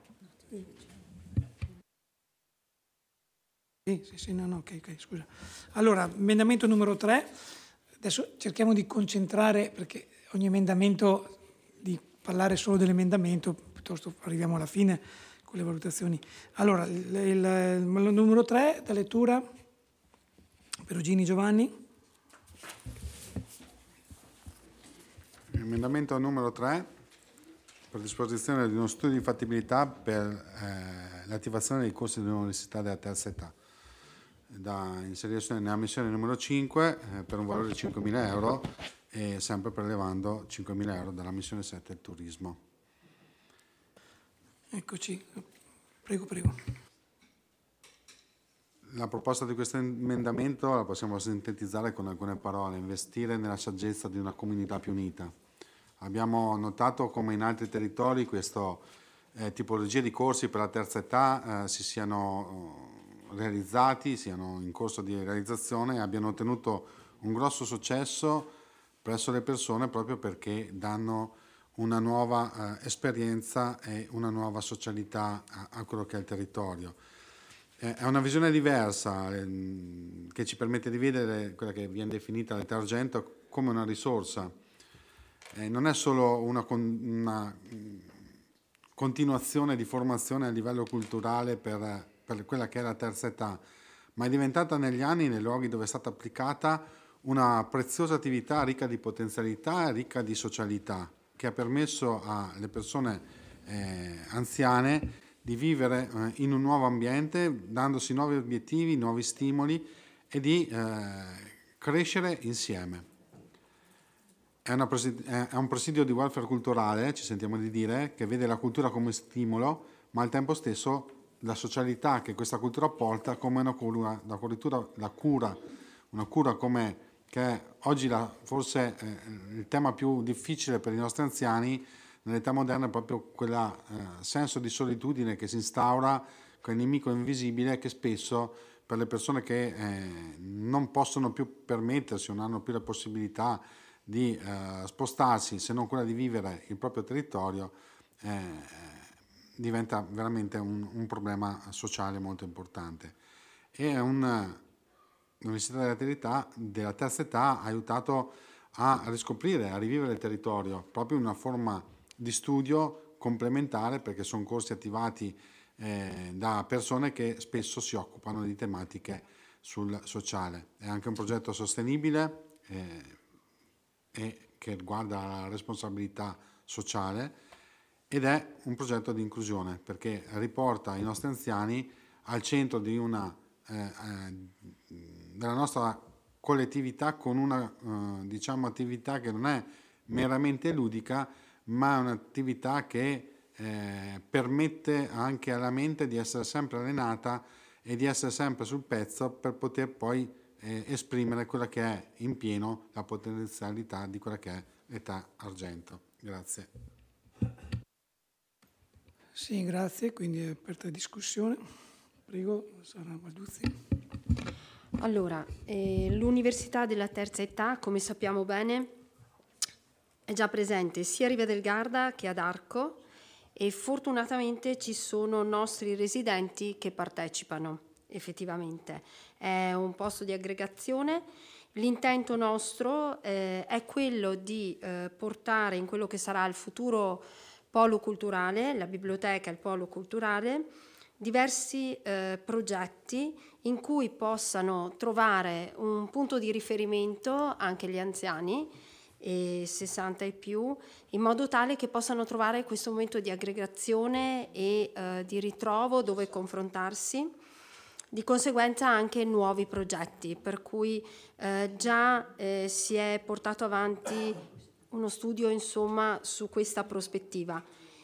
Speaker 2: Ok, scusa. Allora, emendamento numero 3, adesso cerchiamo di concentrare, perché ogni emendamento, di parlare solo dell'emendamento, piuttosto arriviamo alla fine con le valutazioni. Allora, il numero 3, da lettura, Perugini Giovanni.
Speaker 8: Emendamento numero 3, per disposizione di uno studio di fattibilità per l'attivazione dei corsi dell'università della terza età, da inserirsi nella missione numero 5 per un valore di 5.000 euro e sempre prelevando 5.000 euro dalla missione 7 del turismo.
Speaker 2: Eccoci, prego.
Speaker 8: La proposta di questo emendamento la possiamo sintetizzare con alcune parole: investire nella saggezza di una comunità più unita. Abbiamo notato come in altri territori queste tipologie di corsi per la terza età si siano realizzati, siano in corso di realizzazione e abbiano ottenuto un grosso successo presso le persone proprio perché danno una nuova esperienza e una nuova socialità a quello che è il territorio. È una visione diversa che ci permette di vedere quella che viene definita l'età argento come una risorsa. Non è solo una continuazione di formazione a livello culturale per quella che è la terza età, ma è diventata negli anni, nei luoghi dove è stata applicata, una preziosa attività ricca di potenzialità, ricca di socialità, che ha permesso alle persone anziane di vivere in un nuovo ambiente, dandosi nuovi obiettivi, nuovi stimoli e di crescere insieme. È un presidio di welfare culturale, ci sentiamo di dire, che vede la cultura come stimolo, ma al tempo stesso la socialità che questa cultura porta come una cura come che è oggi forse il tema più difficile per i nostri anziani nell'età moderna, è proprio quel senso di solitudine che si instaura, quel nemico invisibile che spesso per le persone che non possono più permettersi, non hanno più la possibilità di spostarsi, se non quella di vivere il proprio territorio, diventa veramente un problema sociale molto importante. E l'Università della terza età ha aiutato a riscoprire, a rivivere il territorio, proprio in una forma di studio complementare, perché sono corsi attivati da persone che spesso si occupano di tematiche sul sociale. È anche un progetto sostenibile e che riguarda la responsabilità sociale, ed è un progetto di inclusione perché riporta i nostri anziani al centro della nostra collettività, con una attività che non è meramente ludica, ma è un'attività che permette anche alla mente di essere sempre allenata e di essere sempre sul pezzo per poter poi esprimere quella che è in pieno la potenzialità di quella che è l'età argento. Grazie.
Speaker 2: Sì, grazie, quindi è aperta la discussione. Prego, Sara Balduzzi.
Speaker 7: Allora, l'Università della terza età, come sappiamo bene, è già presente sia a Riva del Garda che ad Arco, e fortunatamente ci sono nostri residenti che partecipano effettivamente. È un posto di aggregazione. L'intento nostro è quello di portare in quello che sarà il futuro polo culturale, la biblioteca e il polo culturale, diversi progetti in cui possano trovare un punto di riferimento anche gli anziani e 60 e più, in modo tale che possano trovare questo momento di aggregazione e di ritrovo dove confrontarsi. Di conseguenza anche nuovi progetti, per cui già si è portato avanti uno studio, insomma, su questa prospettiva.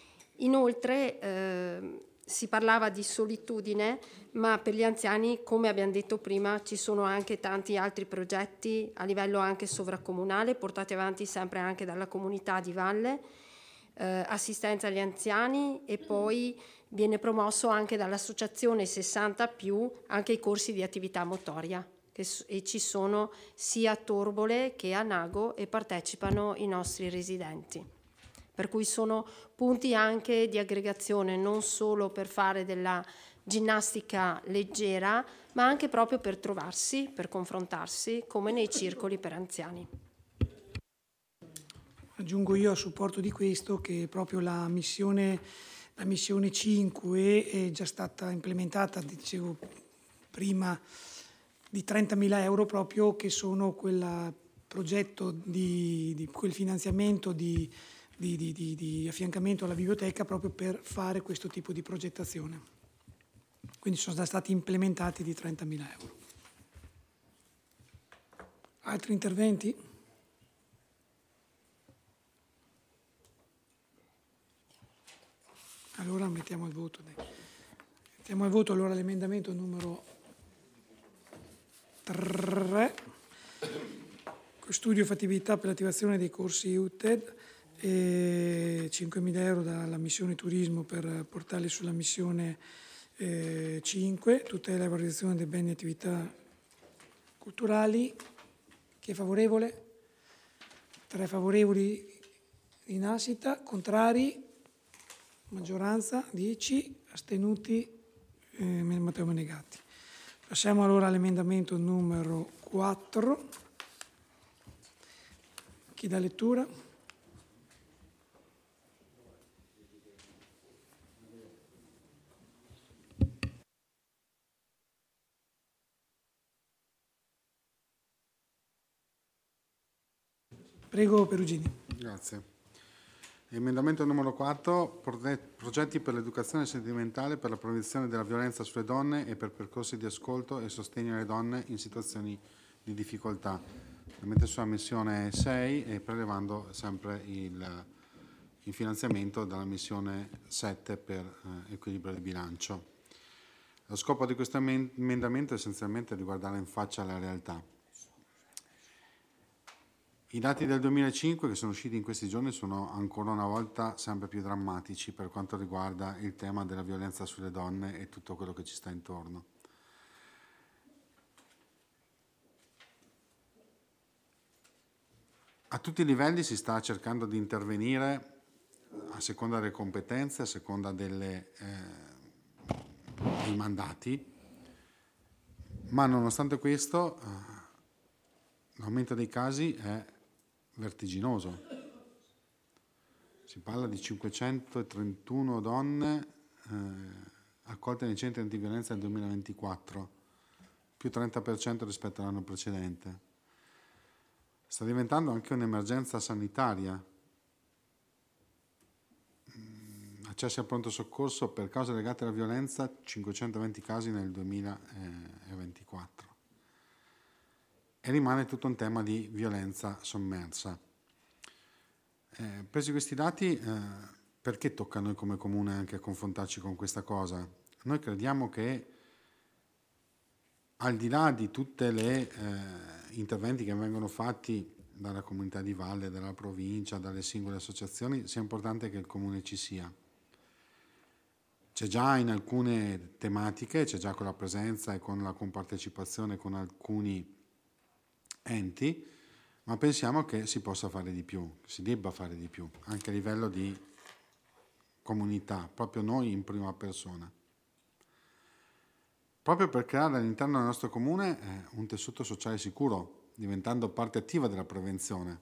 Speaker 7: Inoltre si parlava di solitudine, ma per gli anziani, come abbiamo detto prima, ci sono anche tanti altri progetti a livello anche sovracomunale, portati avanti sempre anche dalla comunità di valle, assistenza agli anziani, e poi viene promosso anche dall'associazione 60 più anche i corsi di attività motoria, e ci sono sia a Torbole che a Nago, e partecipano i nostri residenti. Per cui sono punti anche di aggregazione, non solo per fare della ginnastica leggera, ma anche proprio per trovarsi, per confrontarsi, come nei circoli per anziani.
Speaker 2: Aggiungo io a supporto di questo che proprio la missione 5 è già stata implementata, dicevo prima, di 30.000 euro, proprio che sono quel progetto di quel finanziamento di affiancamento alla biblioteca, proprio per fare questo tipo di progettazione. Quindi sono già stati implementati di 30.000 euro. Altri interventi? Allora mettiamo al voto. Mettiamo al voto allora l'emendamento numero 3, studio fattibilità per l'attivazione dei corsi UTED, e 5.000 euro dalla missione turismo per portarli sulla missione 5, tutela e valorizzazione dei beni e attività culturali. Chi è favorevole? 3 favorevoli in nascita, contrari, maggioranza 10, astenuti, Matteo Menegatti. Passiamo allora all'emendamento numero 4. Chi dà lettura? Prego Perugini.
Speaker 8: Grazie. Emendamento numero 4, progetti per l'educazione sentimentale, per la prevenzione della violenza sulle donne e per percorsi di ascolto e sostegno alle donne in situazioni di difficoltà. Ovviamente sulla missione 6 e prelevando sempre il finanziamento dalla missione 7 per equilibrio di bilancio. Lo scopo di questo emendamento è essenzialmente di guardare in faccia la realtà. I dati del 2005 che sono usciti in questi giorni sono ancora una volta sempre più drammatici per quanto riguarda il tema della violenza sulle donne e tutto quello che ci sta intorno. A tutti i livelli si sta cercando di intervenire a seconda delle competenze, a seconda dei mandati, ma nonostante questo l'aumento dei casi è vertiginoso. Si parla di 531 donne accolte nei centri antiviolenza nel 2024, più 30% rispetto all'anno precedente. Sta diventando anche un'emergenza sanitaria. Accessi al pronto soccorso per cause legate alla violenza, 520 casi nel 2024. E rimane tutto un tema di violenza sommersa. Presi questi dati, perché tocca a noi come comune anche confrontarci con questa cosa? Noi crediamo che al di là di tutti gli interventi che vengono fatti dalla comunità di valle, dalla provincia, dalle singole associazioni, sia importante che il comune ci sia. C'è già in alcune tematiche, c'è già con la presenza e con la compartecipazione con alcuni enti, ma pensiamo che si possa fare di più, si debba fare di più, anche a livello di comunità, proprio noi in prima persona. Proprio per creare all'interno del nostro comune un tessuto sociale sicuro, diventando parte attiva della prevenzione.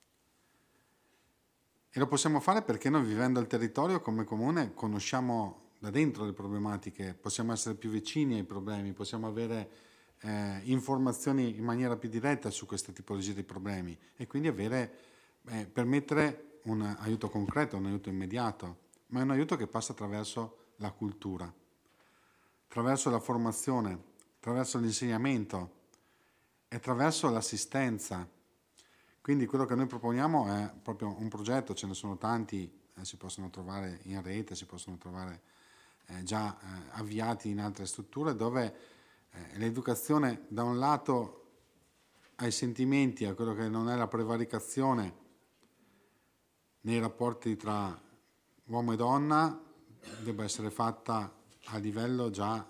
Speaker 8: E lo possiamo fare perché noi, vivendo al territorio come comune, conosciamo da dentro le problematiche, possiamo essere più vicini ai problemi, possiamo avere informazioni in maniera più diretta su queste tipologie di problemi e quindi permettere un aiuto concreto, un aiuto immediato, ma è un aiuto che passa attraverso la cultura, attraverso la formazione, attraverso l'insegnamento e attraverso l'assistenza. Quindi quello che noi proponiamo è proprio un progetto, ce ne sono tanti, si possono trovare in rete, si possono trovare già avviati in altre strutture, dove l'educazione da un lato ai sentimenti, a quello che non è la prevaricazione nei rapporti tra uomo e donna, debba essere fatta a livello già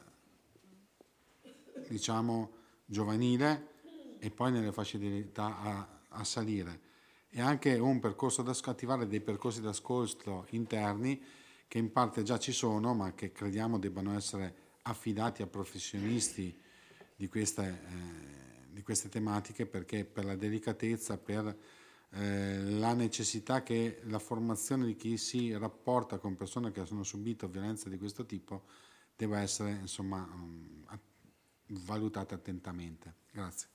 Speaker 8: diciamo giovanile e poi nelle fasce di età a salire, e anche un percorso da attivare dei percorsi d'ascolto interni che in parte già ci sono, ma che crediamo debbano essere affidati a professionisti di queste tematiche, perché per la delicatezza, per la necessità che la formazione di chi si rapporta con persone che hanno subito violenza di questo tipo debba essere insomma valutata attentamente. Grazie.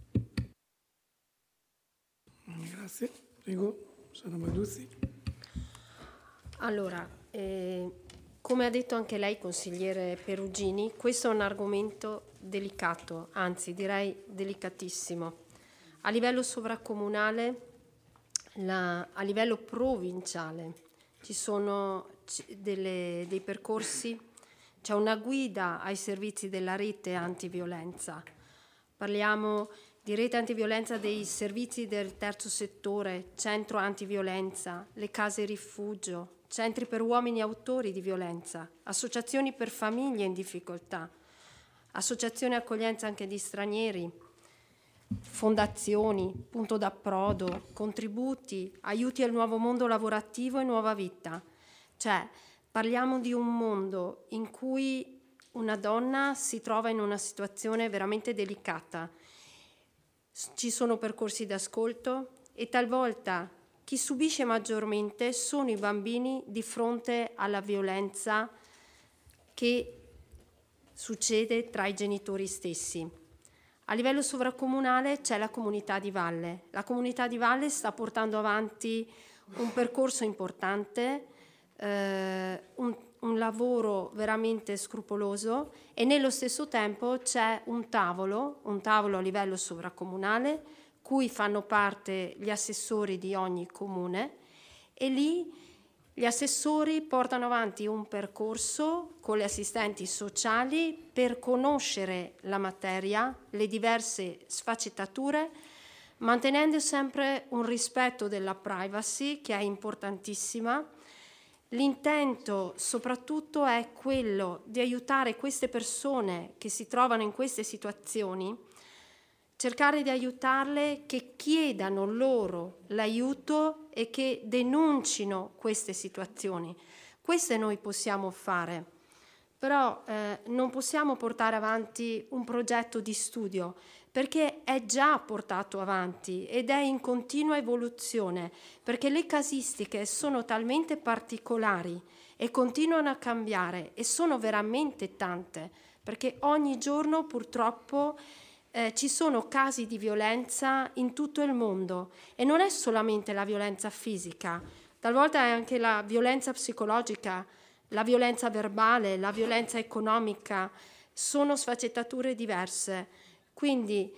Speaker 2: Grazie. Prego, sono Maduzzi.
Speaker 7: Allora, come ha detto anche lei, consigliere Perugini, questo è un argomento delicato, anzi direi delicatissimo. A livello sovracomunale, a livello provinciale, ci sono dei percorsi, c'è una guida ai servizi della rete antiviolenza. Parliamo di rete antiviolenza dei servizi del terzo settore, centro antiviolenza, le case rifugio, centri per uomini autori di violenza, associazioni per famiglie in difficoltà, associazioni accoglienza anche di stranieri, fondazioni, punto d'approdo, contributi, aiuti al nuovo mondo lavorativo e nuova vita. Cioè, parliamo di un mondo in cui una donna si trova in una situazione veramente delicata. Ci sono percorsi d'ascolto e talvolta chi subisce maggiormente sono i bambini di fronte alla violenza che succede tra i genitori stessi. A livello sovracomunale c'è la comunità di valle. La comunità di valle sta portando avanti un percorso importante, un lavoro veramente scrupoloso, e nello stesso tempo c'è un tavolo a livello sovracomunale cui fanno parte gli assessori di ogni comune, e lì gli assessori portano avanti un percorso con le assistenti sociali per conoscere la materia, le diverse sfaccettature, mantenendo sempre un rispetto della privacy che è importantissima. L'intento soprattutto è quello di aiutare queste persone che si trovano in queste situazioni, cercare di aiutarle che chiedano loro l'aiuto e che denuncino queste situazioni. Queste noi possiamo fare, però non possiamo portare avanti un progetto di studio, perché è già portato avanti ed è in continua evoluzione, perché le casistiche sono talmente particolari e continuano a cambiare, e sono veramente tante, perché ogni giorno purtroppo ci sono casi di violenza in tutto il mondo, e non è solamente la violenza fisica, talvolta è anche la violenza psicologica, la violenza verbale, la violenza economica, sono sfaccettature diverse. Quindi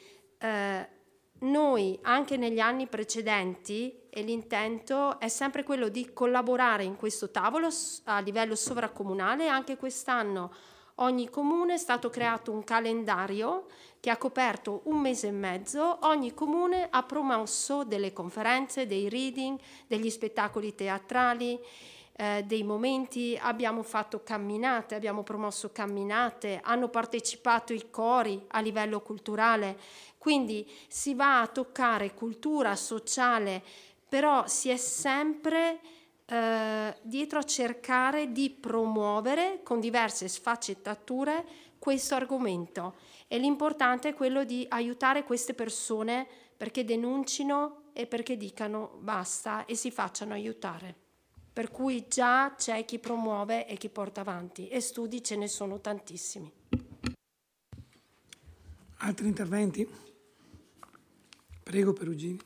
Speaker 7: noi anche negli anni precedenti, e l'intento è sempre quello di collaborare in questo tavolo a livello sovracomunale. Anche quest'anno ogni comune è stato creato un calendario che ha coperto 1 mese e mezzo. Ogni comune ha promosso delle conferenze, dei reading, degli spettacoli teatrali, dei momenti, abbiamo fatto camminate, abbiamo promosso camminate, hanno partecipato i cori a livello culturale, quindi si va a toccare cultura sociale, però si è sempre dietro a cercare di promuovere con diverse sfaccettature questo argomento, e l'importante è quello di aiutare queste persone perché denuncino e perché dicano basta e si facciano aiutare. per cui già c'è chi promuove e chi porta avanti, e studi ce ne sono tantissimi.
Speaker 2: Altri interventi? Prego, Perugini.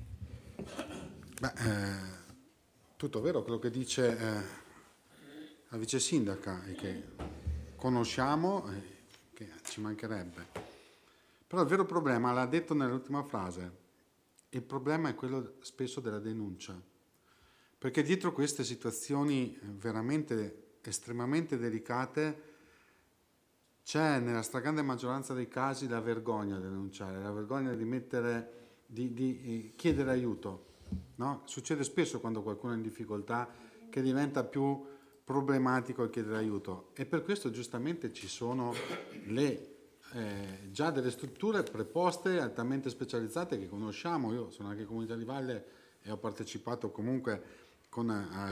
Speaker 8: Tutto vero quello che dice la vice sindaca, e che conosciamo, che ci mancherebbe. Però il vero problema, l'ha detto nell'ultima frase, il problema è quello spesso della denuncia, perché dietro queste situazioni veramente estremamente delicate c'è nella stragrande maggioranza dei casi la vergogna di denunciare, la vergogna di chiedere aiuto. No? Succede spesso quando qualcuno è in difficoltà che diventa più problematico chiedere aiuto, e per questo giustamente ci sono già delle strutture preposte altamente specializzate che conosciamo. Io sono anche comunità di valle e ho partecipato comunque con